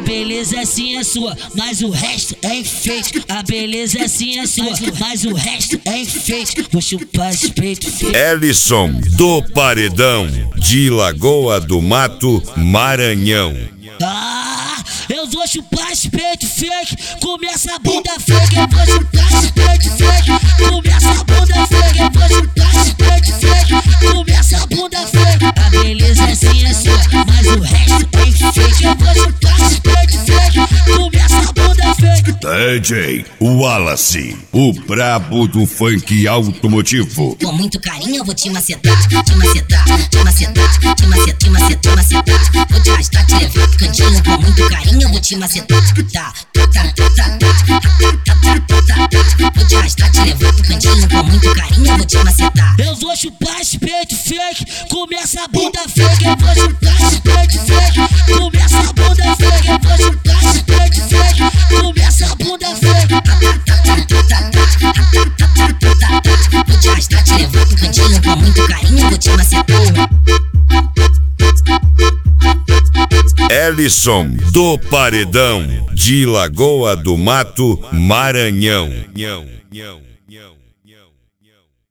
beleza assim é sua, mas o resto é enfeite. A beleza assim é sua, mas o resto é enfeite. Vou chupar esse peito feio. Ellison do Paredão, de Lagoa do Mato, Maranhão. Eu vou chupar esse peito fake, começa a bunda fake. Eu vou chupar esse peito fake, começa a bunda fake. Eu vou chupar esse peito fake, começa a bunda fake. A beleza assim é sua, mas o resto é enfeite. Eu vou chupar esse peito fake, começa a bunda fake. DJ Wallace, o brabo do funk automotivo. Com muito carinho eu vou te macetar, te macetar, te macetar, te macetar, te macetar, te macetar. Vou te arrastar, te levar pro cantinho. Com muito carinho eu vou te macetar, tá, tá, tá, tá, tá. Vou te arrastar, te levar pro cantinho. Com muito carinho eu vou te macetar. Eu vou chupar esse peito fake, começa a bunda fake. Eu vou chupar esse peito fake, começa a bunda fake. Eu vou chupar esse peito fake, começa a bunda fake. Vou te arrastar, te levar pro cantinho. Com muito carinho eu vou te macetar. Ellison do Paredão, de Lagoa do Mato, Maranhão.